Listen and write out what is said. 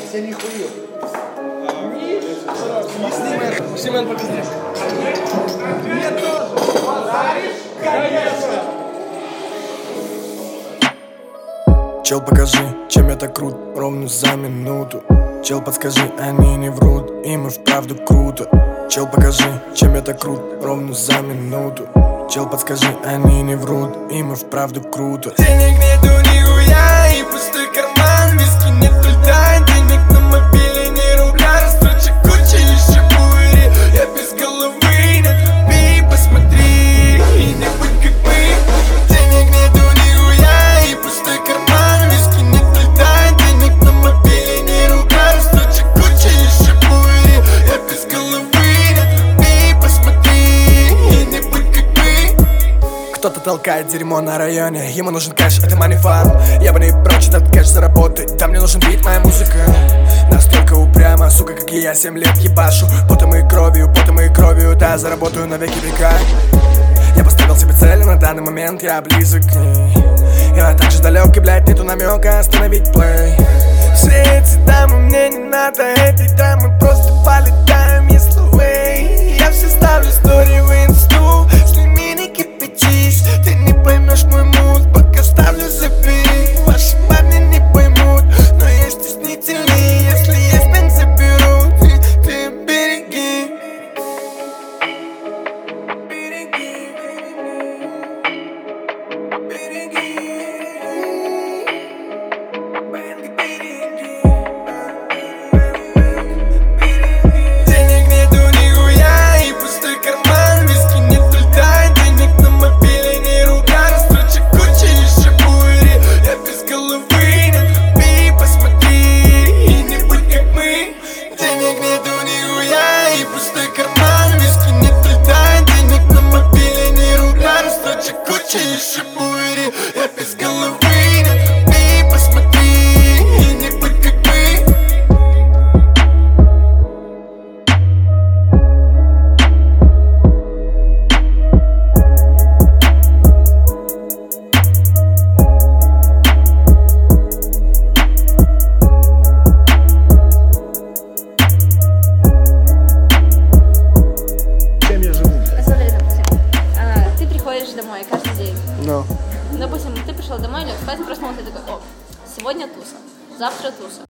Я не хую. Семен, покажи. Мне тоже. Подаришь? Конечно. Чел, покажи, чем я так крут, ровно за минуту. Чел, подскажи, они не врут, им и вправду круто. Чел, покажи, чем я так крут, ровно за минуту. Чел, подскажи, они не врут, им и вправду круто. Денег нету нихуя и пустой карман, виски нету льда, денег на мобиле ни рубля, расстрочек куча, еще бури, я без головы, нет любви, посмотри и не будь как мы. Денег нету нихуя и пустой карман, виски нету льда, денег на мобиле ни рубля, расстрочек куча, еще бури, я без головы, нет любви, посмотри и не будь как мы. Кто-то толкает дерьмо на районе, ему нужен кэш, это money farm. Я бы не прочь этот кэш заработать, да мне нужен бит, моя музыка настолько упряма, сука, как и я 7 лет ебашу. Потом и кровью, да, заработаю на веки века. Я поставил себе цель, на данный момент я близок к ней. Я так же далек, и, блядь, нету намека остановить плей. Все эти дамы, мне не надо этой драмы, просто полетаем, если way. Я все ставлю стори в инсту, сними, не кипятись, ты не поймешь мой мут, пока ставлю себе. Ваши парни не поймут, но я стеснительный, если есть бенз заберут, ты береги. Денег нету нихуя и пустой карман, виски нету льда, денег на мобиле ни рубля, расстрочек куча, еще бури, я без головы, нет любви, посмотри и не будь как мы. Денег нету нихуя и пустой карман, виски нету льда, денег на мобиле ни рубля, расстрочек куча, еще бури, я без головы, нет любви, посмотри и не будь как мы. Чем я живу? Смотри, допустим, ты приходишь домой каждый день. Ну. Допустим, ты пришел домой, лег спать, проснулся и такой: о, сегодня туса, завтра туса.